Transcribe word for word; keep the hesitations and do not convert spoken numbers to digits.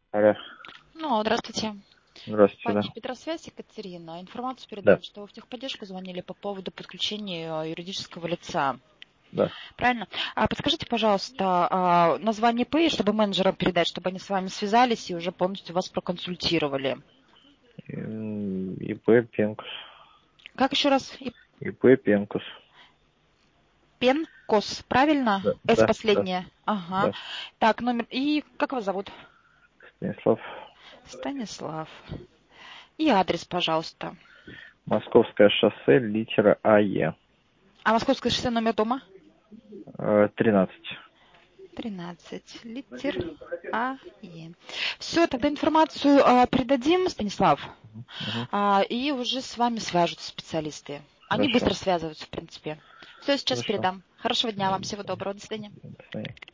Алло. Ну, здравствуйте. Здравствуйте, да. Компания Петросвязь, Екатерина. Информацию Да, передаем, что вы в техподдержку звонили по поводу подключения э, юридического лица. да. Правильно? А подскажите, пожалуйста, а, название ИП, чтобы менеджерам передать, чтобы они с вами связались и уже полностью вас проконсультировали. М, ИП Пенкус. Как еще раз? И- ИП Пенкус. Пенкос, правильно? Да, С да, да, последнее. Ага. да. Так, номер. И как вас зовут? Станислав. Станислав. И адрес, пожалуйста. Московское шоссе, литера АЕ. А Московское шоссе, номер дома? Э, тринадцать. тринадцать литер А Е. Все, тогда информацию а, передадим, Станислав, Угу. а, и уже с вами свяжутся специалисты. Они Хорошо. быстро связываются, в принципе. Все, сейчас Хорошо. передам. Хорошего дня Да, вам, до всего свидания. доброго, до свидания. До свидания.